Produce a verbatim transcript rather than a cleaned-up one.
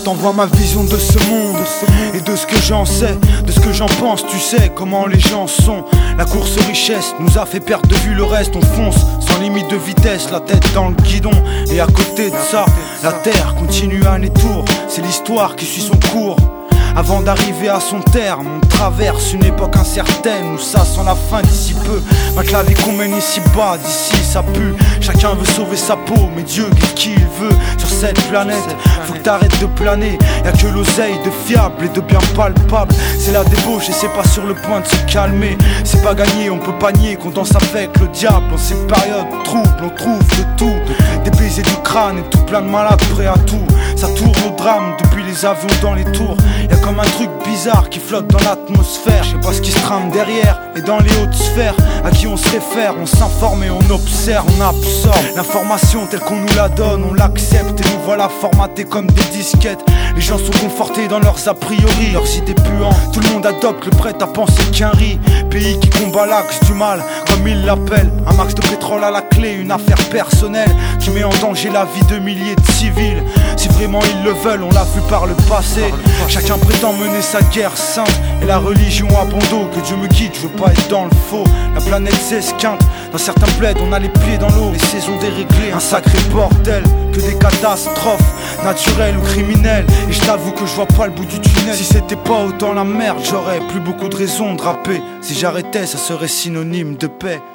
t'envoie ma vision de ce monde et de ce que j'en sais, de ce que j'en pense. Tu sais comment les gens sont. La course aux richesses nous a fait perdre de vue le reste. On fonce sans limite de vitesse, la tête dans le guidon. Et à côté de ça, la terre continue à aller tour. C'est l'histoire qui suit son cours. Avant d'arriver à son terme, on traverse une époque incertaine où ça sent la fin d'ici peu. Maintenant la vie qu'on mène ici bas, d'ici ça pue. Chacun veut sauver sa peau, mais Dieu guide qui il veut. Sur cette planète, faut que t'arrêtes de planer. Y'a que l'oseille de fiable et de bien palpable. C'est la débauche et c'est pas sur le point de se calmer. C'est pas gagné, on peut pas nier qu'on danse avec le diable. En cette période trouble, on trouve de tout. Des baisers du crâne et tout plein de malades prêts à tout. Ça tourne au drame depuis les avions dans les tours. Y'a comme un truc bizarre qui flotte dans l'atmosphère. Je sais pas ce qui se trame derrière et dans les hautes sphères. À qui on se réfère, on s'informe et on observe. On absorbe l'information telle qu'on nous la donne. On l'accepte et nous voilà formatés comme des disquettes. Les gens sont confortés dans leurs a priori, leurs idées puantes. Tout le monde adopte le prêt à penser qu'un riz. Pays qui combat l'axe du mal, comme ils l'appellent. Un max de pétrole à la clé, une affaire personnelle qui met en danger la vie de milliers de civils. Si vraiment ils le veulent, on l'a vu par le passé. Chacun prétend mener sa guerre sainte et la religion à bon dos. Que Dieu me guide, je veux pas être dans le faux. La planète s'esquinte, dans certains bleds on a les pieds dans l'eau. Les saisons déréglées, un sacré bordel. Que des catastrophes, naturelles ou criminelles. Et je t'avoue que je vois pas le bout du tunnel. Si c'était pas autant la merde, j'aurais plus beaucoup de raisons de rapper. Si j'arrêtais, ça serait synonyme de paix.